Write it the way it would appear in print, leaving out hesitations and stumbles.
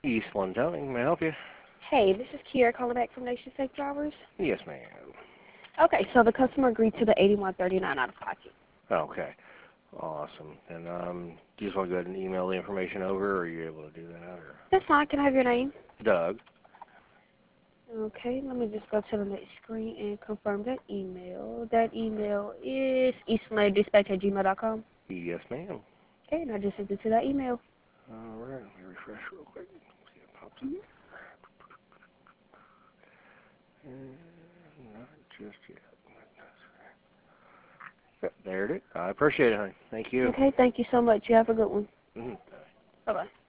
East One Towing, may I help you? Hey, this is Kiera calling back from Nation Safe Drivers. Yes, ma'am. Okay, so the customer agreed to the $81.39 out of pocket. Okay, awesome. And do you just want to go ahead and email the information over, or are you able to do that? Or? That's fine. Can I have your name? Doug. Okay, let me just go to the next screen and confirm that email. That email is eastlanddispatch@gmail.com. Yes, ma'am. Okay, and I just sent it to that email. All right, let me refresh real quick. See if it pops up. Mm-hmm. Not just yet. Yep, there it is. I appreciate it, honey. Thank you. Okay, thank you so much. You have a good one. Mhm. Bye-bye.